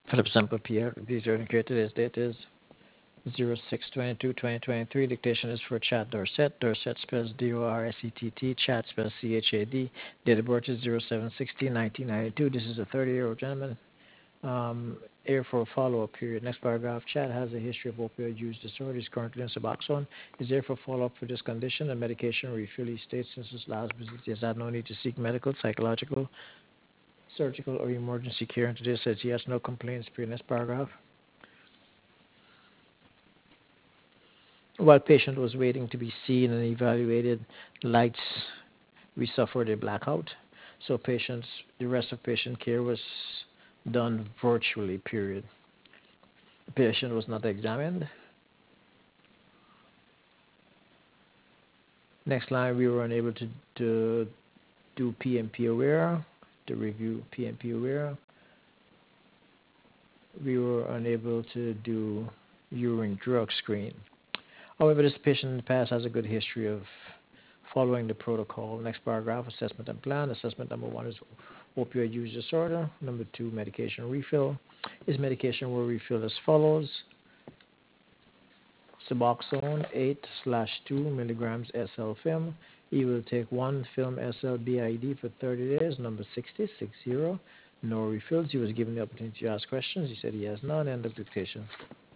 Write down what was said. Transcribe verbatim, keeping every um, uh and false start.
Philip Semper Pierre. The indicator today's date is zero six twenty-two twenty twenty-three. Dictation is for Chad Dorset. Dorset spells D O R S E T T. Chad spells C H A D. Date of birth is zero seven sixteen nineteen ninety-two. This is a thirty-year-old gentleman. Um, here for a follow-up period. Next paragraph. Chad has a history of opioid use disorder. He's currently on Suboxone. Is there for follow-up for this condition and medication refill. He states since his last visit he has had no need to seek medical, psychological, surgical, or emergency care. And today says he has no complaints. Period. Next paragraph. While patient was waiting to be seen and evaluated, lights we suffered a blackout. So patients, the rest of patient care was done virtually. Period. The patient was not examined. Next line, we were unable to, to do P M P aware, to review P M P aware. We were unable to do urine drug screen. However, this patient in the past has a good history of following the protocol. Next paragraph, assessment and plan. Assessment number one is opioid use disorder. Number two, medication refill. His medication will refill as follows. Suboxone eight slash two milligrams S L film. He will take one film S L B I D for thirty days. Number sixty, sixty. No refills. He was given the opportunity to ask questions. He said he has none. End of dictation.